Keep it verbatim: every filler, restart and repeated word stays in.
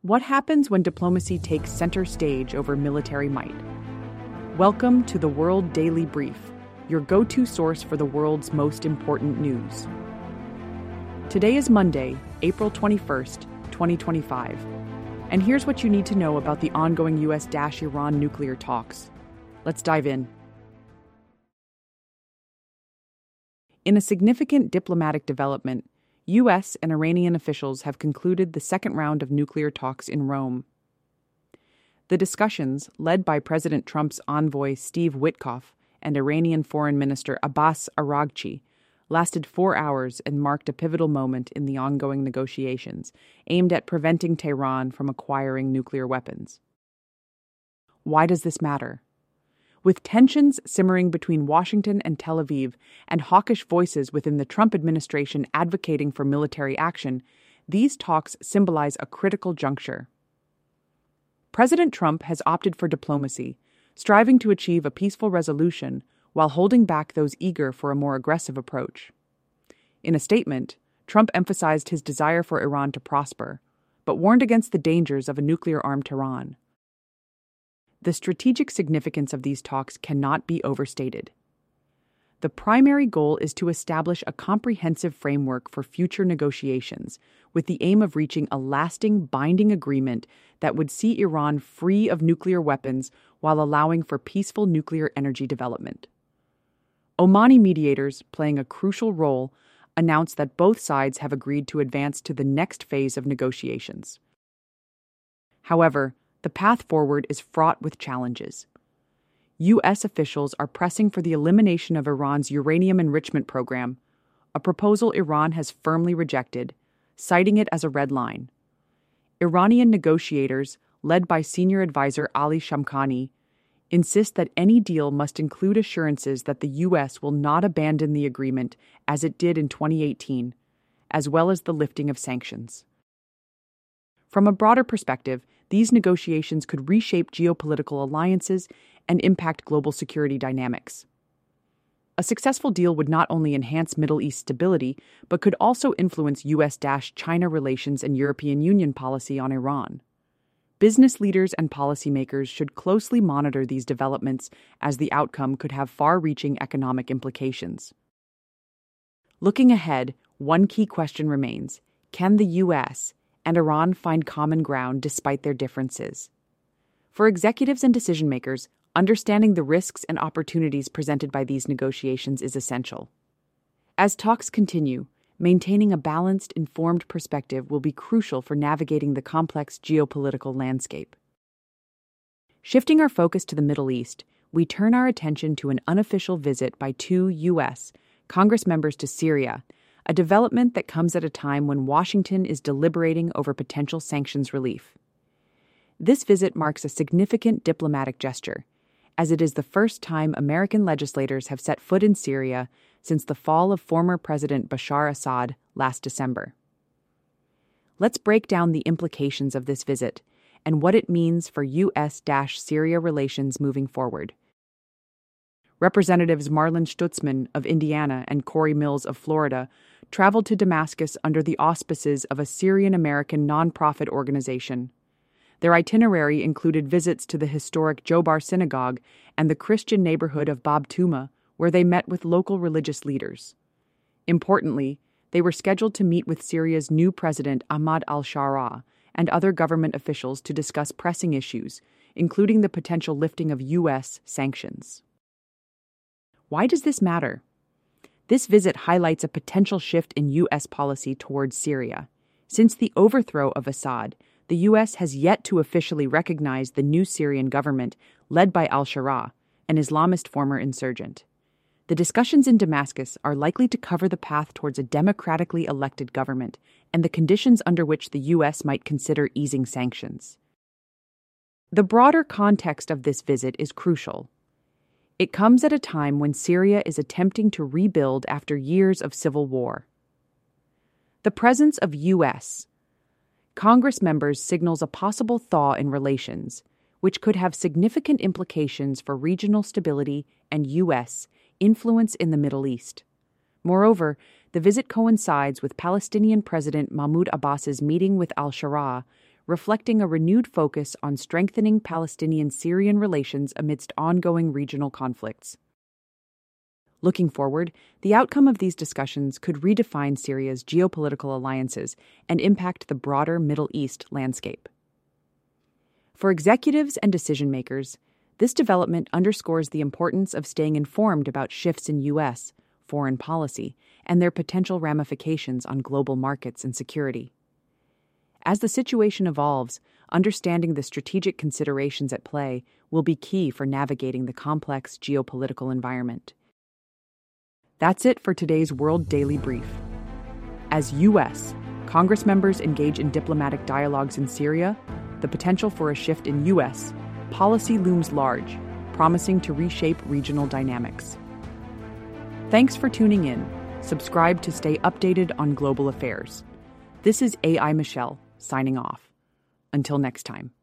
What happens when diplomacy takes center stage over military might? Welcome to the World Daily Brief, your go-to source for the world's most important news. Today is Monday, April twenty-first, twenty twenty-five, and here's what you need to know about the ongoing U S-Iran nuclear talks. Let's dive in. In a significant diplomatic development, U S and Iranian officials have concluded the second round of nuclear talks in Rome. The discussions, led by President Trump's envoy Steve Witkoff and Iranian Foreign Minister Abbas Araghchi, lasted four hours and marked a pivotal moment in the ongoing negotiations aimed at preventing Tehran from acquiring nuclear weapons. Why does this matter? With tensions simmering between Washington and Tel Aviv and hawkish voices within the Trump administration advocating for military action, these talks symbolize a critical juncture. President Trump has opted for diplomacy, striving to achieve a peaceful resolution while holding back those eager for a more aggressive approach. In a statement, Trump emphasized his desire for Iran to prosper, but warned against the dangers of a nuclear-armed Tehran. The strategic significance of these talks cannot be overstated. The primary goal is to establish a comprehensive framework for future negotiations, with the aim of reaching a lasting, binding agreement that would see Iran free of nuclear weapons while allowing for peaceful nuclear energy development. Omani mediators, playing a crucial role, announced that both sides have agreed to advance to the next phase of negotiations. However, the path forward is fraught with challenges. U S officials are pressing for the elimination of Iran's uranium enrichment program, a proposal Iran has firmly rejected, citing it as a red line. Iranian negotiators, led by senior advisor Ali Shamkhani, insist that any deal must include assurances that the U S will not abandon the agreement as it did in twenty eighteen, as well as the lifting of sanctions. From a broader perspective, these negotiations could reshape geopolitical alliances and impact global security dynamics. A successful deal would not only enhance Middle East stability, but could also influence U S-China relations and European Union policy on Iran. Business leaders and policymakers should closely monitor these developments, as the outcome could have far-reaching economic implications. Looking ahead, one key question remains: can the U S and Iran find common ground despite their differences? For executives and decision-makers, understanding the risks and opportunities presented by these negotiations is essential. As talks continue, maintaining a balanced, informed perspective will be crucial for navigating the complex geopolitical landscape. Shifting our focus to the Middle East, we turn our attention to an unofficial visit by two U S Congress members to Syria, a development that comes at a time when Washington is deliberating over potential sanctions relief. This visit marks a significant diplomatic gesture, as it is the first time American legislators have set foot in Syria since the fall of former President Bashar Assad last December. Let's break down the implications of this visit and what it means for U S-Syria relations moving forward. Representatives Marlin Stutzman of Indiana and Corey Mills of Florida traveled to Damascus under the auspices of a Syrian-American nonprofit organization. Their itinerary included visits to the historic Jobar Synagogue and the Christian neighborhood of Bab Tuma, where they met with local religious leaders. Importantly, they were scheduled to meet with Syria's new president Ahmad al-Sharaa and other government officials to discuss pressing issues, including the potential lifting of U S sanctions. Why does this matter? This visit highlights a potential shift in U S policy towards Syria. Since the overthrow of Assad, the U S has yet to officially recognize the new Syrian government led by al-Sharaa, an Islamist former insurgent. The discussions in Damascus are likely to cover the path towards a democratically elected government and the conditions under which the U S might consider easing sanctions. The broader context of this visit is crucial. It comes at a time when Syria is attempting to rebuild after years of civil war. The presence of U S Congress members signals a possible thaw in relations, which could have significant implications for regional stability and U S influence in the Middle East. Moreover, the visit coincides with Palestinian President Mahmoud Abbas's meeting with al-Sharaa, reflecting a renewed focus on strengthening Palestinian-Syrian relations amidst ongoing regional conflicts. Looking forward, the outcome of these discussions could redefine Syria's geopolitical alliances and impact the broader Middle East landscape. For executives and decision-makers, this development underscores the importance of staying informed about shifts in U S foreign policy and their potential ramifications on global markets and security. As the situation evolves, understanding the strategic considerations at play will be key for navigating the complex geopolitical environment. That's it for today's World Daily Brief. As U S Congress members engage in diplomatic dialogues in Syria, the potential for a shift in U S policy looms large, promising to reshape regional dynamics. Thanks for tuning in. Subscribe to stay updated on global affairs. This is A I Michelle, signing off. Until next time.